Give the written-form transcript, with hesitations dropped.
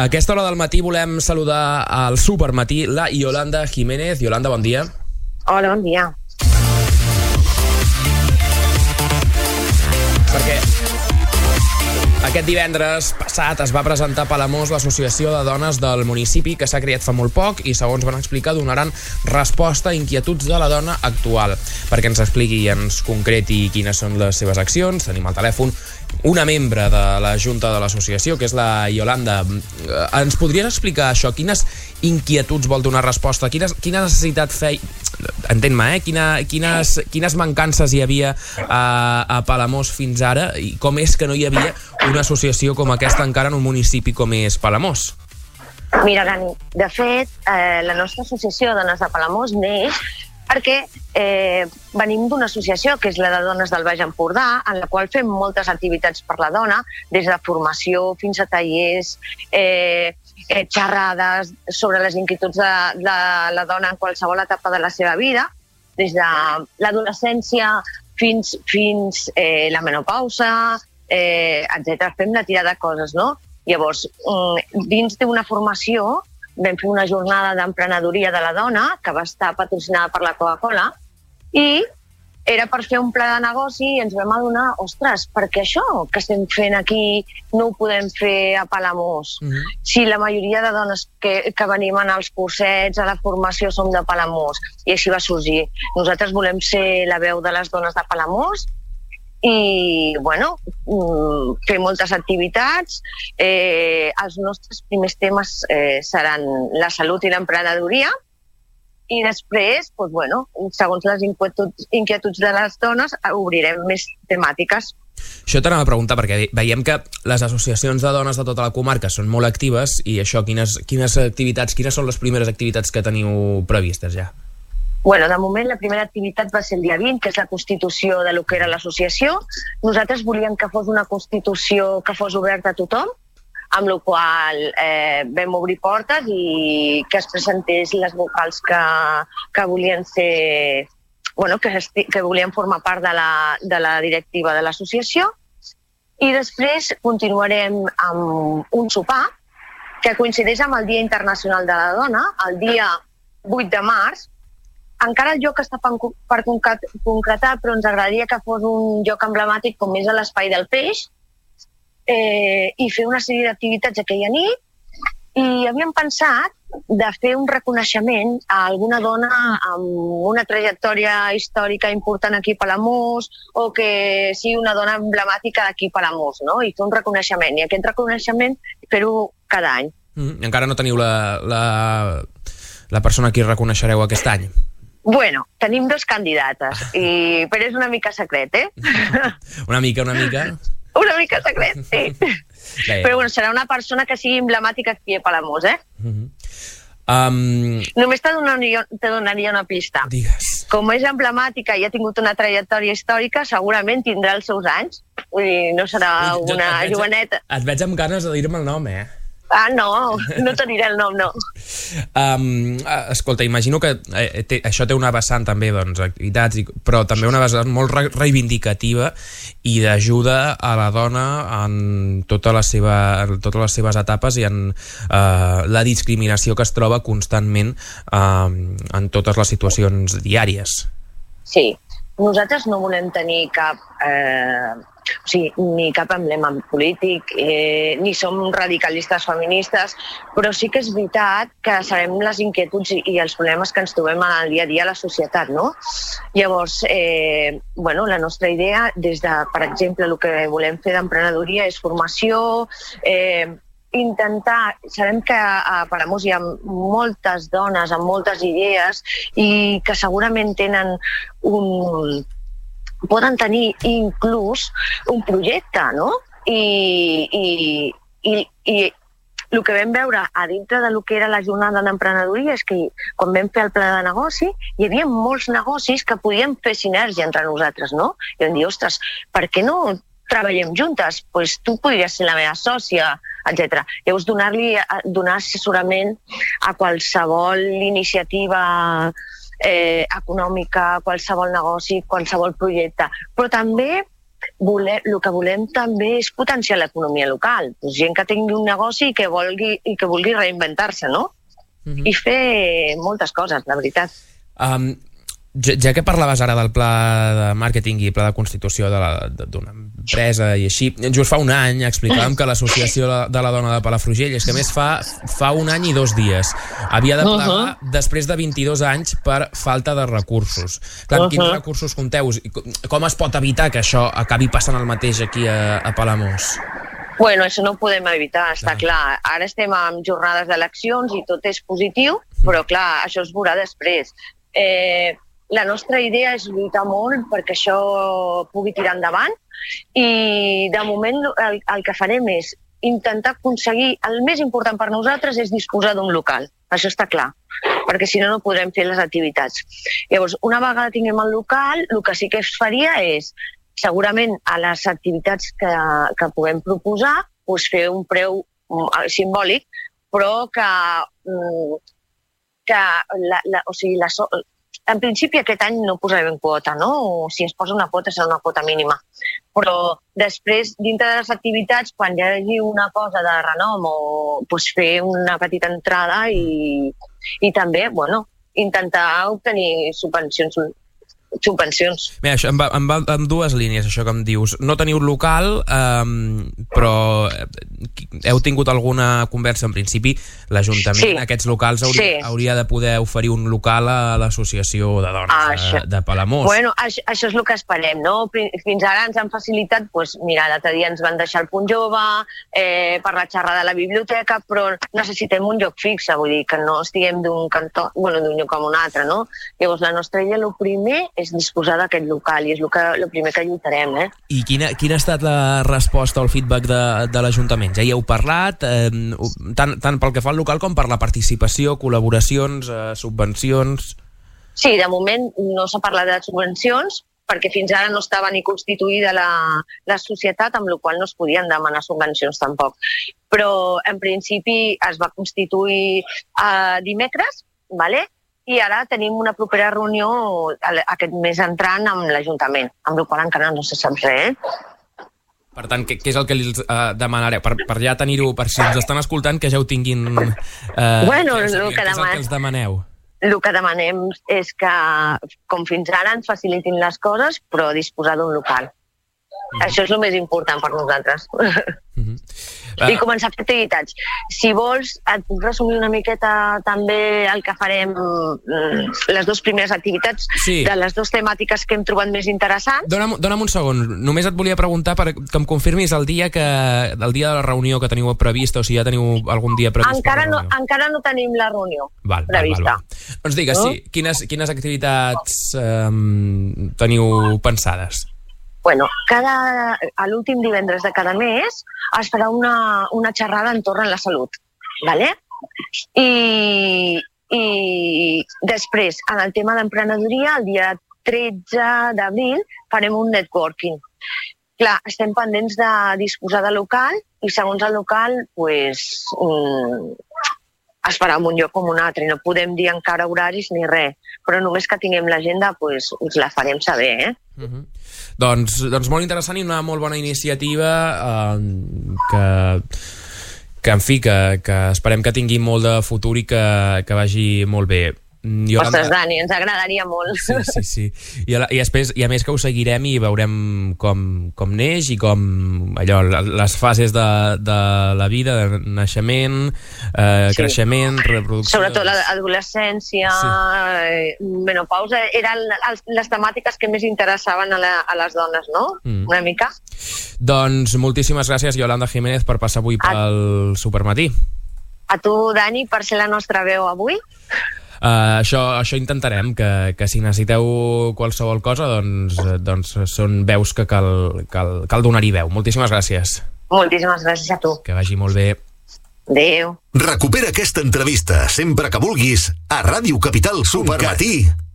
A aquesta hora del matí volem saludar al Supermatí la Iolanda Jiménez. Iolanda, bon dia. Hola, bon dia. Perquè aquest divendres passat es va presentar a Palamós l'Associació de Dones del municipi, que s'ha creat fa molt poc i, segons van explicar, donaran resposta a inquietuds de la dona actual. Perquè ens expliqui i ens concreti quines són les seves accions, tenim al telèfon una membre de la Junta de l'Associació, que és la Iolanda. Ens podries explicar això? Quines inquietuds vol donar resposta? Quina necessitat entén-me, quines mancances hi havia a Palamós fins ara, i com és que no hi havia una associació com aquesta encara en un municipi com és Palamós? Mira, Dani, de fet, la nostra associació de Dones de Palamós neix perquè venim d'una associació que és la de Dones del Baix Empordà, en la qual fem moltes activitats per la dona, des de formació fins a tallers, xerrades sobre les inquietuds de la dona en qualsevol etapa de la seva vida, des de l'adolescència fins la menopausa, etc. Fem la tirada de coses, no? Llavors, dins d'una formació vam fer una jornada d'emprenedoria de la dona que va estar patrocinada per la Coca-Cola i era per fer un pla de negoci i ens vam adonar, ostres, perquè això que estem fent aquí no ho podem fer a Palamós. Si la majoria de dones que venim als cursets, a la formació, som de Palamós. I així va sorgir. Nosaltres volem ser la veu de les dones de Palamós i, bueno, fer moltes activitats. Els nostres primers temes seran la salut i l'emprenedoria i després, doncs, bueno, segons les inquietuds de les dones, obrirem més temàtiques. Això t'anava a preguntar, perquè veiem que les associacions de dones de tota la comarca són molt actives i això, quines són les primeres activitats que teniu previstes ja? Bueno, de moment la primera activitat va ser el dia 20, que és la constitució de lo que era l'associació. Nosaltres volíem que fos una constitució que fos oberta a tothom, amb la qual vam obrir portes i que es presentés les vocals que volien ser, bueno, que volien formar part de la directiva de l'associació. I després continuarem amb un sopar que coincideix amb el Dia Internacional de la Dona, el dia 8 de març. Encara el lloc està per concretar, però ens agradaria que fos un lloc emblemàtic com és l'Espai del Peix i fer una sèrie d'activitats aquella nit. I havíem pensat de fer un reconeixement a alguna dona amb una trajectòria històrica important aquí a Palamós o que sigui una dona emblemàtica d'aquí a Palamós, no? I fer un reconeixement. I aquest reconeixement fer-ho cada any. Encara no teniu la persona a qui reconeixereu aquest any? Bueno, tenim 2 candidates, però és una mica secret, Una mica? Una mica secret, sí. Però bueno, serà una persona que sigui emblemàtica aquí a Palamós, Només te donaria una pista. Digues. Com és emblemàtica i ha tingut una trajectòria històrica, segurament tindrà els seus anys. Vull dir, no serà una joveneta. Et veig amb ganes de dir-me el nom, Ah, no te diré el nom, no. Escolta, imagino que això té una vessant també, doncs, activitats, però també una vessant molt reivindicativa i d'ajuda a la dona en totes les seves etapes i en la discriminació que es troba constantment en totes les situacions diàries. Sí, nosaltres no volem tenir ni cap emblema polític, ni som radicalistes feministes, però sí que és veritat que sabem les inquietuds i els problemes que ens trobem en el dia a dia a la societat, no? Llavors, la nostra idea, des de, per exemple, el que volem fer d'emprenedoria és formació, sabem que a Palamós hi ha moltes dones amb moltes idees i que segurament poden tenir inclús un projecte, no? I el que vam veure a dintre del que era la jornada d'emprenedoria és que quan vam fer el pla de negoci hi havia molts negocis que podien fer sinergia entre nosaltres, no? I vam dir, ostres, per què no treballem juntes? Doncs tu podries ser la meva sòcia, etc. Llavors donar assessorament a qualsevol iniciativa econòmica, qualsevol negoci, qualsevol projecte, però també el que volem també és potenciar l'economia local. Pues gent que tingui un negoci i que vulgui reinventar-se, no? I fer moltes coses, la veritat. Ja que parlaves ara del pla de màrqueting i pla de constitució d'una empresa i així, just fa un any explicàvem que l'associació de la dona de Palafrugell, és que més fa un any i 2 dies, havia de plegar després de 22 anys per falta de recursos. Clar, quins recursos compteu? Com es pot evitar que això acabi passant el mateix aquí a Palamós? Bueno, això no ho podem evitar, està clar. Ara estem en jornades d'eleccions i tot és positiu, però clar, això es veurà després. La nostra idea és lluitar molt perquè això pugui tirar endavant i de moment el que farem és intentar aconseguir, el més important per nosaltres és disposar d'un local, això està clar, perquè si no no podrem fer les activitats. Llavors, una vegada tinguem el local, el que sí que es faria és, segurament a les activitats que puguem proposar, doncs fer un preu simbòlic, però en principi aquest any no posarem quota, no? O si es posa una quota serà una quota mínima. Però després, dintre de les activitats, quan hi hagi una cosa de renom o fer una petita entrada i també, intentar obtenir subvencions. Bé, això em va en 2 línies, això que em dius. No teniu local, però heu tingut alguna conversa, en principi l'Ajuntament, aquests locals hauria de poder oferir un local a l'Associació de Dones de Palamós. Bueno, això és el que esperem, no? Fins ara ens han facilitat, mira, l'altre dia ens van deixar el Punt Jove, per la xerrada de la biblioteca, però necessitem un lloc fix, vull dir, que no estiguem d'un cantó, d'un lloc com un altre, no? Llavors, la nostra idea, el primer és disposar d'aquest local i és el primer que lluitarem. I quina ha estat la resposta o el feedback de l'Ajuntament? Ja hi heu parlat, tant pel que fa al local com per la participació, col·laboracions, subvencions? Sí, de moment no s'ha parlat de subvencions perquè fins ara no estava ni constituïda la societat, amb la qual no es podien demanar subvencions tampoc. Però en principi es va constituir dimecres, vale? I ara tenim una propera reunió aquest mes entrant amb l'Ajuntament, amb la qual encara no se sap res. Per tant, què és el que els demanareu? Per ja tenir-ho, per si ens estan escoltant, que ja ho tinguin... el que els demaneu? El que demanem és que, com fins ara, ens facilitin les coses, però disposar d'un local. Això és el més important per nosaltres. I començar a fer activitats. Si vols, et puc resumir una miqueta també el que farem, les 2 primeres activitats de les 2 temàtiques que hem trobat més interessants. Dóna'm un segon. Només et volia preguntar que em confirmis el dia de la reunió que teniu prevista, o si ja teniu algun dia previst. Encara no tenim la reunió prevista. Doncs digues, quines activitats teniu pensades? Bueno, a l'últim divendres de cada mes es farà una xerrada entorn a la salut, ¿vale? I després, en el tema d'emprenedoria, el dia 13 d'abril farem un networking. Clar, estem pendents de disposar de local i segons el local, es farà en un lloc com un altre. No podem dir encara horaris ni res, però només que tinguem l'agenda us la farem saber, Doncs molt interessant i una molt bona iniciativa que en fi, que esperem que tingui molt de futur i que vagi molt bé. Ostres, Dani, ens agradaria molt. Sí. I a més que ho seguirem i veurem com neix i com les fases de la vida, de naixement, creixement, reproducció... Sobretot l'adolescència, menopausa, eren les temàtiques que més interessaven a les dones, no? Una mica. Doncs moltíssimes gràcies, Yolanda Jiménez, per passar avui pel Supermatí. A tu, Dani, per ser la nostra veu avui. Això intentarem, que si necessiteu qualsevol cosa, doncs són veus que cal donar-hi veu. Moltíssimes gràcies. Moltíssimes gràcies a tu. Que vagi molt bé. Adéu. Recupera aquesta entrevista sempre que vulguis a Ràdio Capital Supermatí.